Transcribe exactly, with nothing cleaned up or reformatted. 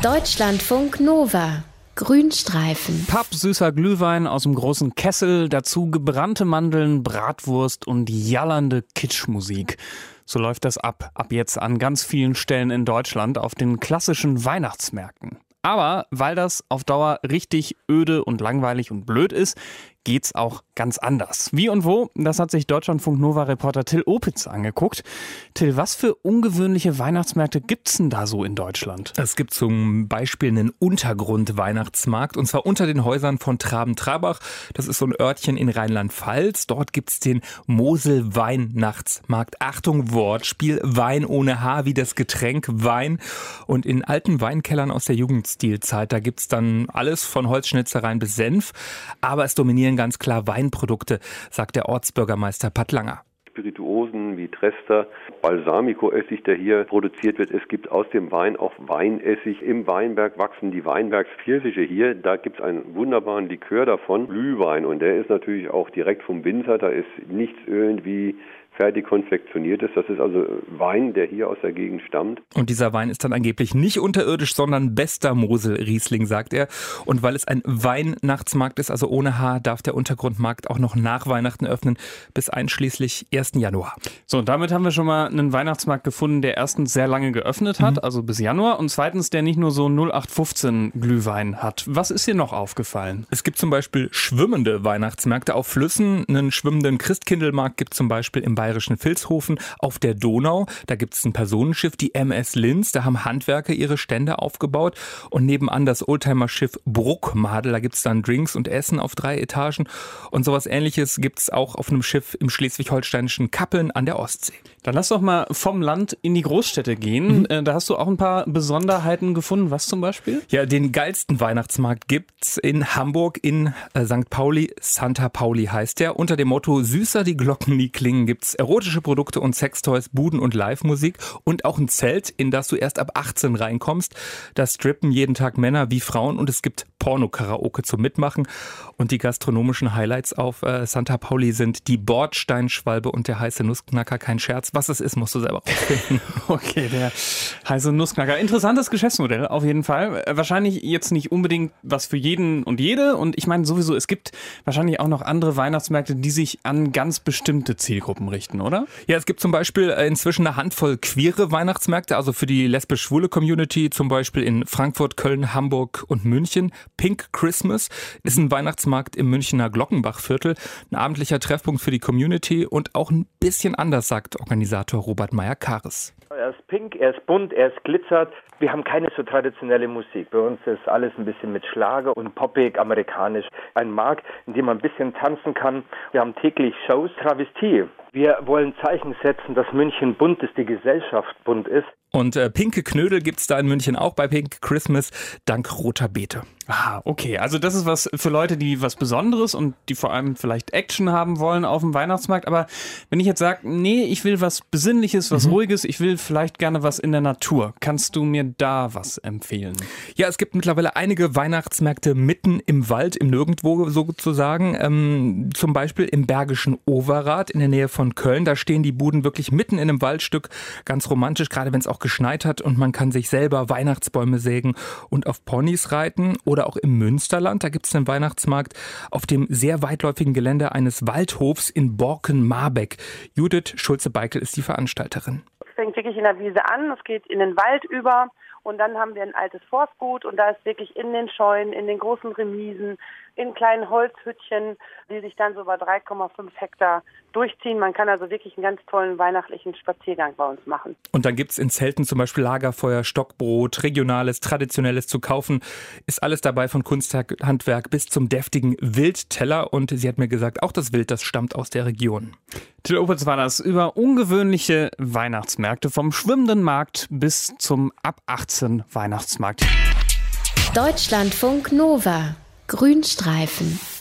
Deutschlandfunk Nova. Grünstreifen. Pappsüßer Glühwein aus dem großen Kessel, dazu gebrannte Mandeln, Bratwurst und jallernde Kitschmusik. So läuft das ab, ab jetzt an ganz vielen Stellen in Deutschland auf den klassischen Weihnachtsmärkten. Aber weil das auf Dauer richtig öde und langweilig und blöd ist, geht's auch ganz anders. Wie und wo, das hat sich Deutschlandfunk Nova-Reporter Till Opitz angeguckt. Till, was für ungewöhnliche Weihnachtsmärkte gibt's denn da so in Deutschland? Es gibt zum Beispiel einen Untergrund-Weihnachtsmarkt und zwar unter den Häusern von Traben-Trabach. Das ist so ein Örtchen in Rheinland-Pfalz. Dort gibt's den Mosel-Weihnachtsmarkt. Achtung, Wortspiel, Wein ohne H wie das Getränk Wein. Und in alten Weinkellern aus der Jugendstilzeit, da gibt's dann alles von Holzschnitzereien bis Senf. Aber es dominieren ganz klar Weinprodukte, sagt der Ortsbürgermeister Pat Langer. Spirituosen wie Trester, Balsamico-Essig, der hier produziert wird. Es gibt aus dem Wein auch Weinessig. Im Weinberg wachsen die Weinbergspfirsiche hier. Da gibt es einen wunderbaren Likör davon, Glühwein. Und der ist natürlich auch direkt vom Winzer. Da ist nichts irgendwie fertig konfektioniert ist. Das ist also Wein, der hier aus der Gegend stammt. Und dieser Wein ist dann angeblich nicht unterirdisch, sondern bester Mosel-Riesling, sagt er. Und weil es ein Weihnachtsmarkt ist, also ohne H, darf der Untergrundmarkt auch noch nach Weihnachten öffnen, bis einschließlich ersten Januar. So, und damit haben wir schon mal einen Weihnachtsmarkt gefunden, der erstens sehr lange geöffnet hat, mhm. also bis Januar, und zweitens, der nicht nur so null acht fünfzehn Glühwein hat. Was ist dir noch aufgefallen? Es gibt zum Beispiel schwimmende Weihnachtsmärkte auf Flüssen. Einen schwimmenden Christkindlmarkt gibt es zum Beispiel im bayerischen Vilshofen auf der Donau. Da gibt es ein Personenschiff, die M S Linz. Da haben Handwerker ihre Stände aufgebaut. Und nebenan das Oldtimer-Schiff Bruckmadel. Da gibt es dann Drinks und Essen auf drei Etagen. Und sowas Ähnliches gibt es auch auf einem Schiff im schleswig-holsteinischen Kappeln an der Ostsee. Dann lass doch mal vom Land in die Großstädte gehen. Mhm. Da hast du auch ein paar Besonderheiten gefunden. Was zum Beispiel? Ja, den geilsten Weihnachtsmarkt gibt's in Hamburg in äh, Sankt Pauli. Santa Pauli heißt der. Unter dem Motto Süßer die Glocken nie klingen gibt's erotische Produkte und Sextoys, Buden und Live-Musik und auch ein Zelt, in das du erst ab achtzehn reinkommst. Da strippen jeden Tag Männer wie Frauen und es gibt Porno-Karaoke zum Mitmachen. Und die gastronomischen Highlights auf äh, Santa Pauli sind die Bordsteinschwalbe und der heiße Nussknacker. Kein Scherz. Was es ist, musst du selber rausfinden. Okay, der heiße Nussknacker. Interessantes Geschäftsmodell auf jeden Fall. Wahrscheinlich jetzt nicht unbedingt was für jeden und jede. Und ich meine sowieso, es gibt wahrscheinlich auch noch andere Weihnachtsmärkte, die sich an ganz bestimmte Zielgruppen richten, oder? Ja, es gibt zum Beispiel inzwischen eine Handvoll queere Weihnachtsmärkte, also für die lesbisch-schwule Community, zum Beispiel in Frankfurt, Köln, Hamburg und München. Pink Christmas ist ein Weihnachtsmarkt im Münchner Glockenbachviertel, ein abendlicher Treffpunkt für die Community und auch ein bisschen anders, sagt Organisator Robert Meyer-Kares. Er ist pink, er ist bunt, er ist glitzert. Wir haben keine so traditionelle Musik. Bei uns ist alles ein bisschen mit Schlager und poppig, amerikanisch. Ein Markt, in dem man ein bisschen tanzen kann. Wir haben täglich Shows, Travestie. Wir wollen Zeichen setzen, dass München bunt ist, die Gesellschaft bunt ist. Und äh, pinke Knödel gibt's da in München auch bei Pink Christmas, dank roter Beete. Ah, okay. Also das ist was für Leute, die was Besonderes und die vor allem vielleicht Action haben wollen auf dem Weihnachtsmarkt. Aber wenn ich jetzt sage, nee, ich will was Besinnliches, was mhm. Ruhiges, ich will vielleicht gerne was in der Natur. Kannst du mir da was empfehlen? Ja, es gibt mittlerweile einige Weihnachtsmärkte mitten im Wald, im Nirgendwo sozusagen. Ähm, zum Beispiel im Bergischen Overath in der Nähe von Köln. Da stehen die Buden wirklich mitten in einem Waldstück. Ganz romantisch, gerade wenn es auch geschneit hat und man kann sich selber Weihnachtsbäume sägen und auf Ponys reiten. Oder auch im Münsterland, da gibt es einen Weihnachtsmarkt auf dem sehr weitläufigen Gelände eines Waldhofs in Borken-Marbeck. Judith Schulze-Beikel ist die Veranstalterin. Es fängt wirklich in der Wiese an, es geht in den Wald über und dann haben wir ein altes Forstgut und da ist wirklich in den Scheunen, in den großen Remisen, in kleinen Holzhüttchen, die sich dann so über drei Komma fünf Hektar durchziehen. Man kann also wirklich einen ganz tollen weihnachtlichen Spaziergang bei uns machen. Und dann gibt's in Zelten zum Beispiel Lagerfeuer, Stockbrot, regionales, traditionelles zu kaufen. Ist alles dabei von Kunsthandwerk bis zum deftigen Wildteller. Und sie hat mir gesagt, auch das Wild, das stammt aus der Region. Till Opitz war das über ungewöhnliche Weihnachtsmärkte vom schwimmenden Markt bis zum ab achtzehn Weihnachtsmarkt. Deutschlandfunk Nova. Grünstreifen.